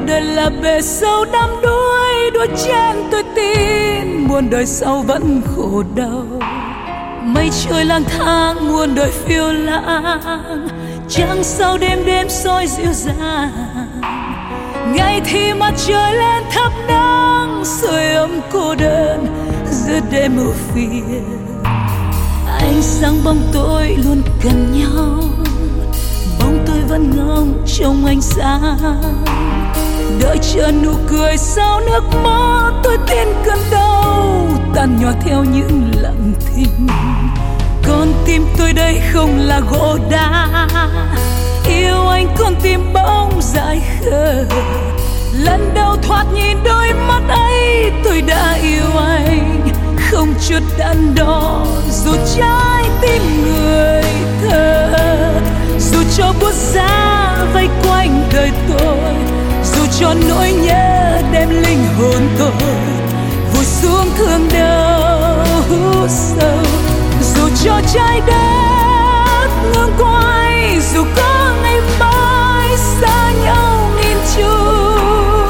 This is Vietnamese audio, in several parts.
đời là bể sâu đắm đuối, đuối chen tôi tin muôn đời sau vẫn khổ đau. Mây trôi lang thang muôn đời phiêu lãng, trăng sao đêm đêm soi dịu dàng. Ngày thì mặt trời lên thắp nắng, sưởi ấm cô đơn giữa đêm ưu phiền. Ánh sáng bóng tôi luôn gần nhau, bóng tôi vẫn ngóng trong ánh sáng. Đợi chờ nụ cười sau nước mắt, tôi tin cơn đau tan nhỏ theo những lặng thinh. Con tim tôi đây không là gỗ đá, yêu anh con tim bỗng dại khờ. Lần đầu thoạt nhìn đôi mắt ấy, tôi đã yêu anh không chút đắn đo. Dù trái tim người thơ, dù cho buốt giá vây quanh đời tôi, dù cho nỗi nhớ đem linh hồn tôi vùi xuống thương đau sâu. Dù cho trái đất ngừng quay, dù có ngày mai xa nhau nghìn trùng.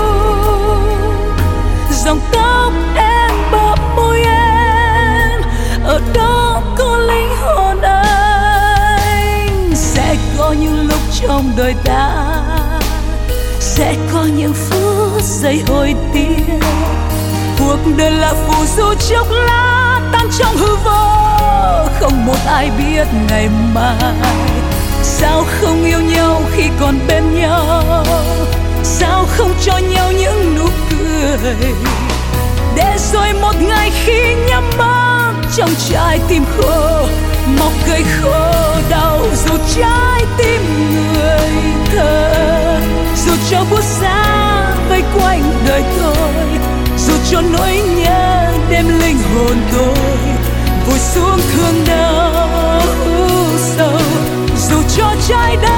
Dòng tóc em bờ môi em, ở đó có linh hồn anh. Sẽ có những lúc trong đời ta, sẽ có những phút giây hồi tiếc. Cuộc đời là phù du chốc lát tan trong hư vô, không một ai biết ngày mai. Sao không yêu nhau khi còn bên nhau, sao không cho nhau những nụ cười, để rồi một ngày khi nhắm mắt trong trái tim khô mọc cây khô đau. Dù trái tim người thơ, dù cho buốt giá vây quanh đời tôi, dù cho nỗi nhớ đem linh hồn tôi vùi xuống thương đau sâu. Dù cho trái đất